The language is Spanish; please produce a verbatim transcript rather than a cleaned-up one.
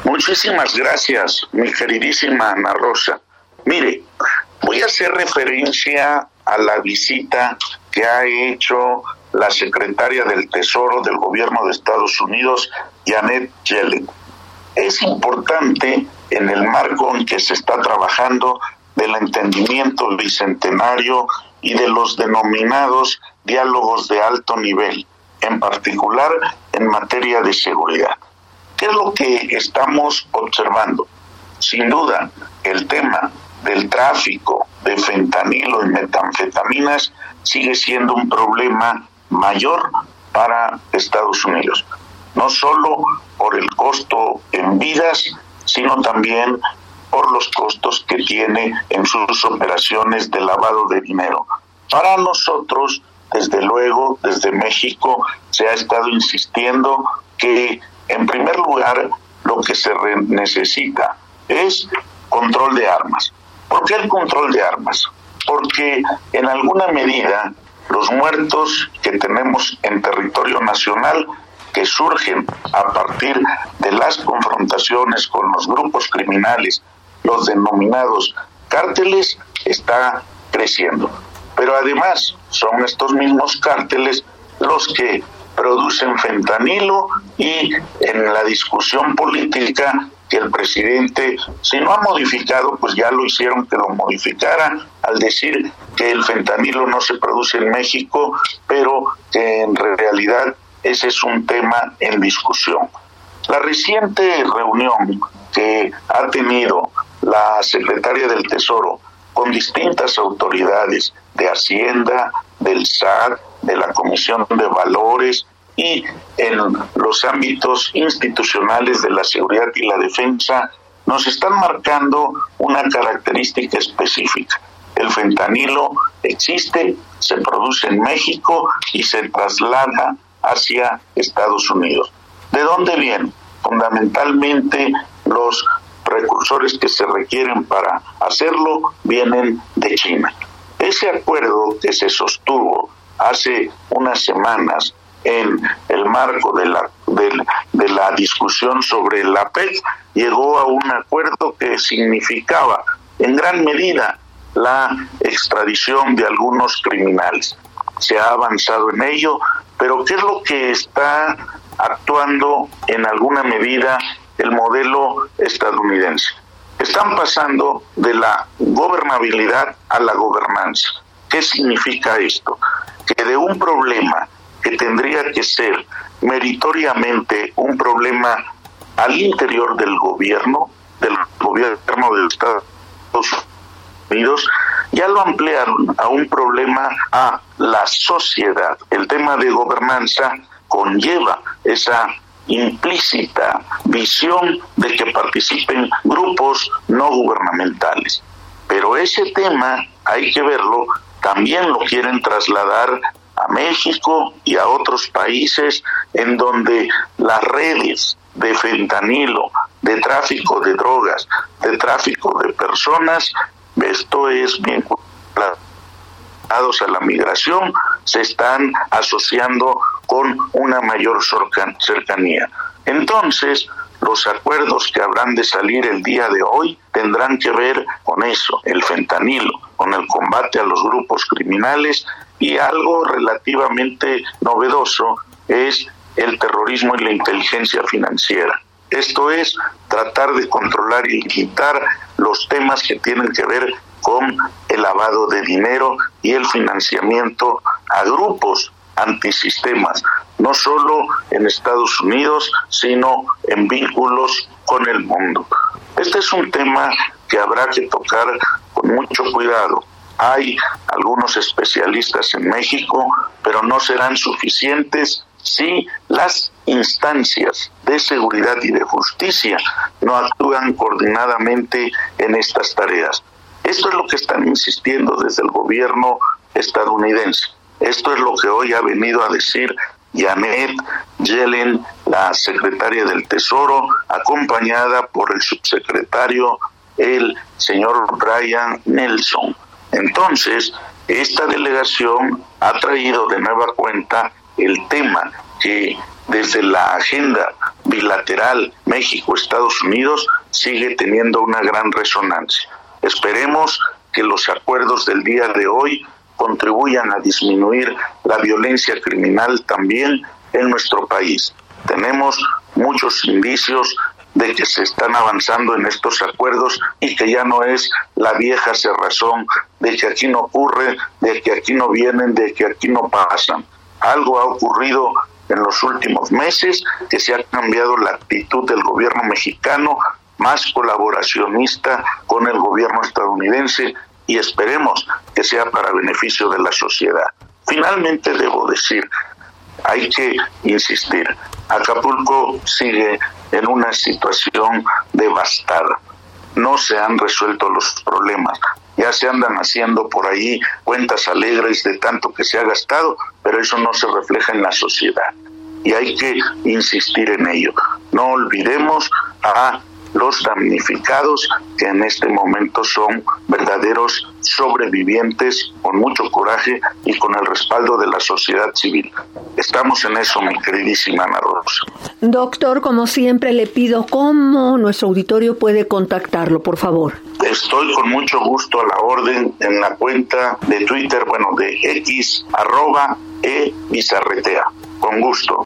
Muchísimas gracias, mi queridísima Ana Rosa. Mire, voy a hacer referencia a la visita que ha hecho la secretaria del Tesoro del gobierno de Estados Unidos, Janet Yellen. Es importante en el marco en que se está trabajando del entendimiento bicentenario y de los denominados diálogos de alto nivel, en particular en materia de seguridad. ¿Qué es lo que estamos observando? Sin duda, el tema del tráfico de fentanilo y metanfetaminas sigue siendo un problema mayor para Estados Unidos, no solo por el costo en vidas, sino también por los costos que tiene en sus operaciones de lavado de dinero. Para nosotros, desde luego, desde México, se ha estado insistiendo que, en primer lugar, lo que se re- necesita es control de armas. ¿Por qué el control de armas? Porque en alguna medida los muertos que tenemos en territorio nacional, que surgen a partir de las confrontaciones con los grupos criminales, los denominados cárteles, está creciendo. Pero además son estos mismos cárteles los que producen fentanilo y en la discusión política que el presidente, si no ha modificado, pues ya lo hicieron que lo modificara al decir que el fentanilo no se produce en México, pero que en realidad ese es un tema en discusión. La reciente reunión que ha tenido la secretaria del Tesoro con distintas autoridades de Hacienda, del S A T, de la Comisión de Valores y en los ámbitos institucionales de la seguridad y la defensa, nos están marcando una característica específica. El fentanilo existe, se produce en México y se traslada hacia Estados Unidos. ¿De dónde viene? Fundamentalmente los precursores que se requieren para hacerlo vienen de China. Ese acuerdo que se sostuvo hace unas semanas en el marco de la, de, de la discusión sobre la P E C llegó a un acuerdo que significaba en gran medida la extradición de algunos criminales. Se ha avanzado en ello, pero ¿qué es lo que está actuando en alguna medida el modelo estadounidense? Están pasando de la gobernabilidad a la gobernanza. ¿Qué significa esto? Que de un problema que tendría que ser meritoriamente un problema al interior del gobierno, del gobierno de Estados Unidos, ya lo ampliaron a un problema a la sociedad. El tema de gobernanza conlleva esa implícita visión de que participen grupos no gubernamentales. Pero ese tema, hay que verlo, también lo quieren trasladar a México y a otros países en donde las redes de fentanilo, de tráfico de drogas, de tráfico de personas, esto es vinculado a la migración, se están asociando con una mayor cercanía. Entonces, los acuerdos que habrán de salir el día de hoy tendrán que ver con eso, el fentanilo, con el combate a los grupos criminales, y algo relativamente novedoso es el terrorismo y la inteligencia financiera. Esto es tratar de controlar y limitar los temas que tienen que ver con el lavado de dinero y el financiamiento a grupos antisistemas, no solo en Estados Unidos, sino en vínculos con el mundo. Este es un tema que habrá que tocar con mucho cuidado. Hay algunos especialistas en México, pero no serán suficientes si las instancias de seguridad y de justicia no actúan coordinadamente en estas tareas. Esto es lo que están insistiendo desde el gobierno estadounidense. Esto es lo que hoy ha venido a decir Janet Yellen, la secretaria del Tesoro, acompañada por el subsecretario, el señor Brian Nelson. Entonces, esta delegación ha traído de nueva cuenta el tema que desde la agenda bilateral México-Estados Unidos sigue teniendo una gran resonancia. Esperemos que los acuerdos del día de hoy contribuyan a disminuir la violencia criminal también en nuestro país. Tenemos muchos indicios de que se están avanzando en estos acuerdos y que ya no es la vieja cerrazón de que aquí no ocurre, de que aquí no vienen, de que aquí no pasan. Algo ha ocurrido en los últimos meses, que se ha cambiado la actitud del gobierno mexicano, más colaboracionista con el gobierno estadounidense, y esperemos que sea para beneficio de la sociedad. Finalmente debo decir, hay que insistir, Acapulco sigue en una situación devastada. No se han resuelto los problemas. Ya se andan haciendo por ahí cuentas alegres de tanto que se ha gastado, pero eso no se refleja en la sociedad. Y hay que insistir en ello. No olvidemos a los damnificados, que en este momento son verdaderos sobrevivientes con mucho coraje y con el respaldo de la sociedad civil. Estamos en eso, mi queridísima Ana Rosa. Doctor, como siempre le pido cómo nuestro auditorio puede contactarlo, por favor. Estoy con mucho gusto a la orden en la cuenta de Twitter, bueno, de X, arroba e bizarretea. Con gusto.